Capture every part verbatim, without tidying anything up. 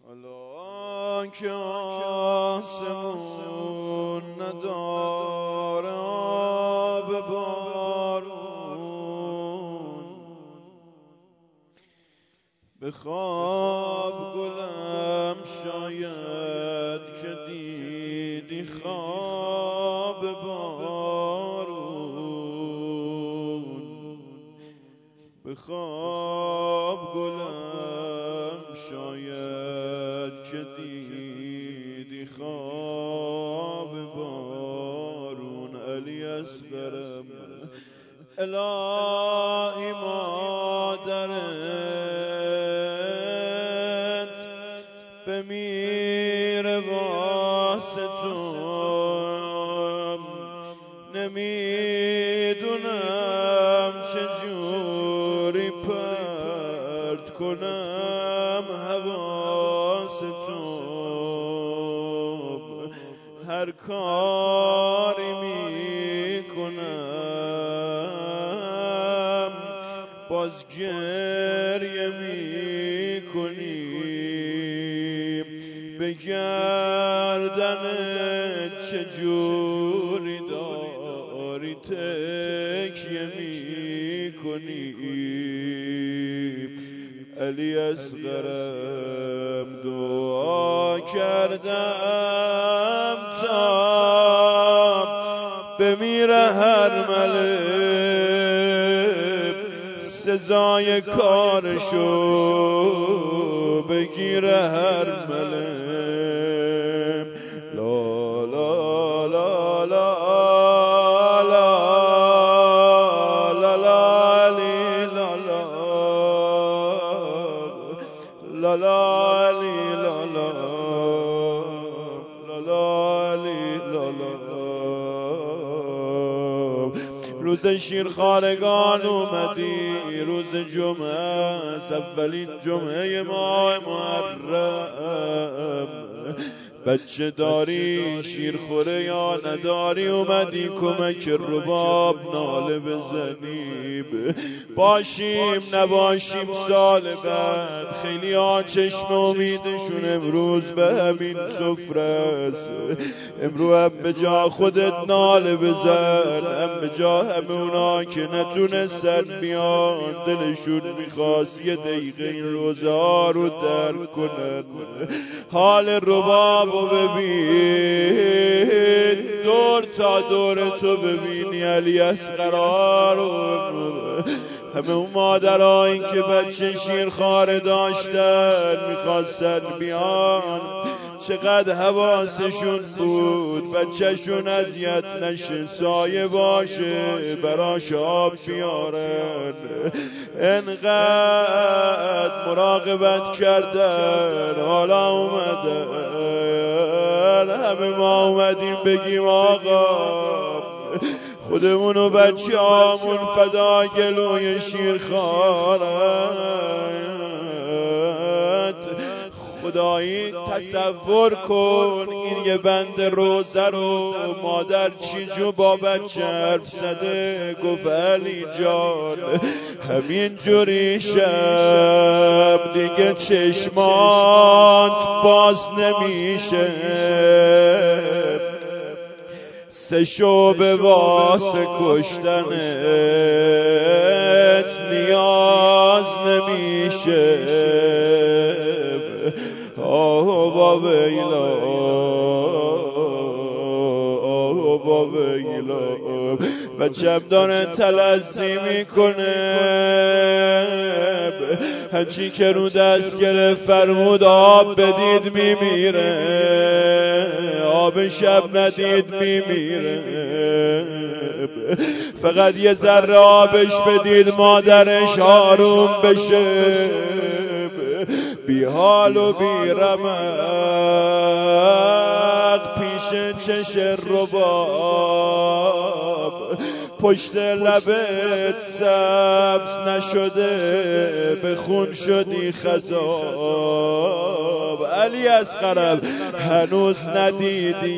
حالا که آسمون نداره آب بارون، به خواب گلم شاید که دیدی خواب بارون، به خواب گلم شاید که دیدی خواب بارون. علی اصغرم الهی مادرت بمیره واسه تو، نمیدونم چجوری پرت کنم حواس تو، هر کاری میکنم باز گریه میکنی، به گردنت چجوری داری تکیه میکنی. علی اصغرم دعا کردم تا بمیره هر ملک، سزای کارشو بگیره هر ملک. لا لا لا لا لا لا لا علی لا لا لا لا علی لا لا لا لا علی لا لا. روز شیرخوارگان اومدی، روز جمعه اولین جمعه ماه محرم، بچه داری شیرخوره یا نداری، اومدی کمک رباب ناله بزنیم، باشیم نباشیم سال بعد. خیلی ها چشم امیدشون امروز به همین سفره است، امروز هم به جا خودت ناله بزن، هم به جا همه اونا که نتونستن بیان دلشون میخواست یه دقیقه این روزه ها رو درک کنن. حال رباب و ببین، دور تا دور تو ببینی علی اصغر رو، همه اون مادرهایی که بچه شیرخواره داشتن میخواستن بیان، چقدر حواسشون بود بچهشون اذیت نشه، سایه باشه، براش آب بیارن، انقدر مراقبت کردن. حالا اومدن همه ما اومدیم بگیم آقا خودمون و بچه آمون فدا گلوی شیرخوارت. خدایی تصور کن این یه بند روزه رو مادر چیجو با بچه حرف زده، گفت علی جان همین جوری شب دیگه چشمات باز نمیشه، سه شعبه واسه کشتنت نیاز نمیشه. آه با ویلا آه با ویلا، بچم داره تلزی میکنه، هرچی که رو دست گرفت فرمود آب بدید میمیره، آب شب ندید میمیره، فقط یه ذره آبش بدید مادرش آروم بشه، بی حال و بی رمق پیش چش رباب، پشت لبت سبز نشده به خون شدی خضاب. علی اصغرم هنوز ندیدی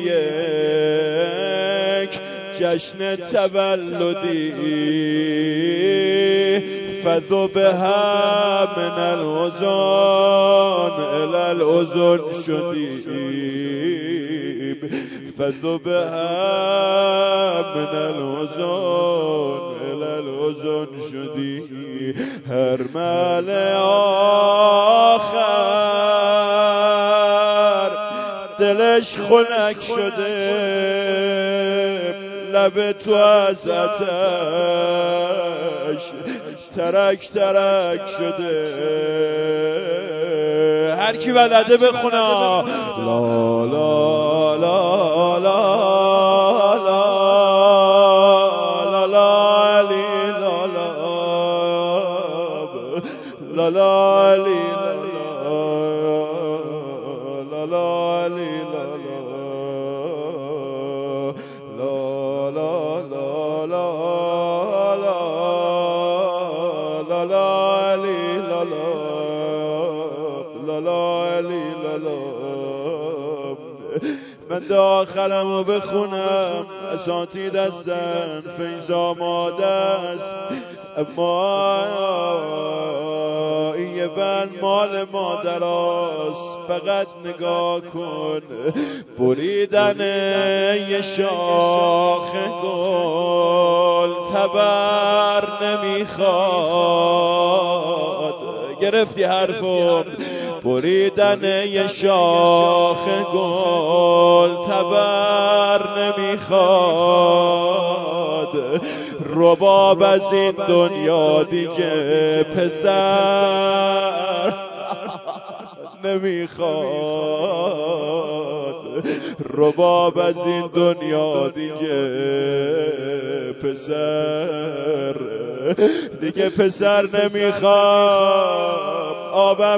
یک جشن تولدی، فذبها من الوزن الى الاذن شدیم فذبها من الوزن الى الاذن شدیم هر مال آخر دلش خنک شده لب تو از آتش ترک ترک شده هر کی بلده بخونه لا لا لا لا لا لا لا علی لا لا لا لا علی لا لا علی لا من داخلمو بخونم اساتید هستن فیض آماده است اما این یه بند مال مادراست فقط نگاه کن بریدن یه شاخ گل تبر نمیخواد گرفتی حرفو بریدن یه شاخ گل تبر نمیخواد رباب از این دنیا دیگه پسر نمیخواد رباب از این دنیا دیگه پسر دیگه پسر نمیخواد آبم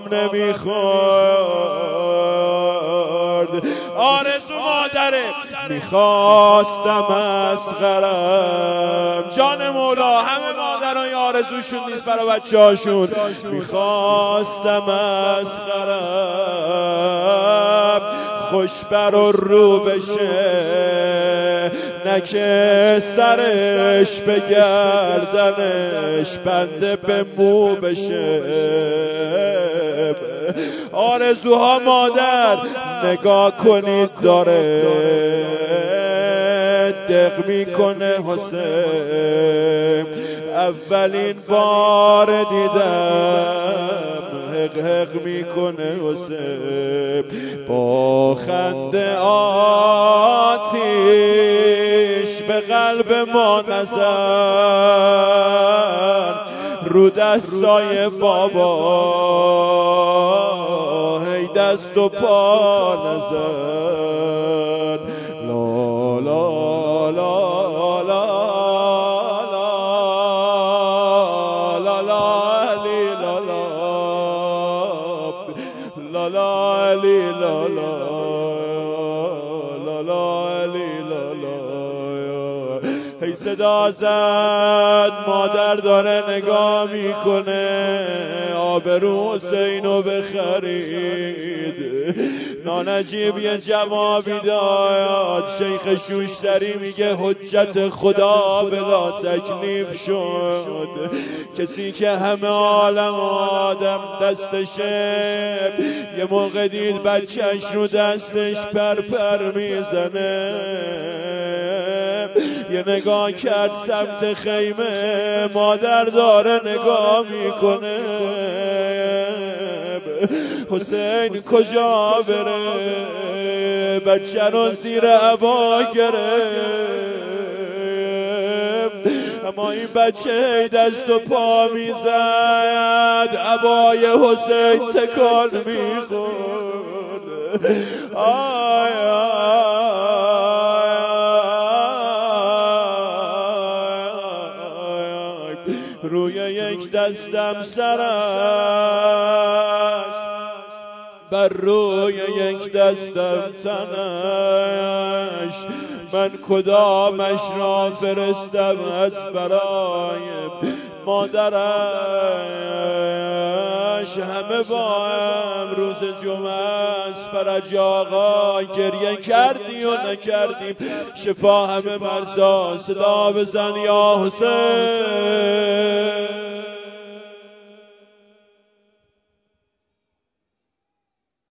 نمیخورد آرزو مادره میخواستم اصغرم جان مولا همه مادران آرزوشون نیست برای بچه هاشون میخواستم اصغرم خوشبر و رو بشه نکه سرش به گردنش بنده به مو بشه آرزوها مادر نگاه کنید داره دق میکنه حسین اولین بار دیدم حق حق میکنه حسین با خنده آتیش به قلب ما نزن رو دستای بابا هی دست و پا نزن لا لا لا لا لا لا علی لا لا لا لا علی لا لا لا لا علی لا لا هی صدا زد مادر داره نگاه میکنه آبرو حسینو بخرید نانجیب یه جوابی داد شیخ شوشتری میگه حجت خدا بلا تکلیف شد کسی که همه عالم آدم دستشه یه موقع دید بچهش رو دستش پر پر میزنه یه نگاه کرد سمت خیمه مادر داره نگاه میکنه حسین کجا بره بچه رو زیر عبا گرفت اما این بچه دست و پا میزد عبای حسین تکان میخورد آی روی یک دستم سرش بر روی یک دستم تنش من کدامش را فرستم از برای مادرش همه با هم روز جمعه است فرج آقا گریه کردی و نکردیم شفا همه مرزا صدا بزن یا حسین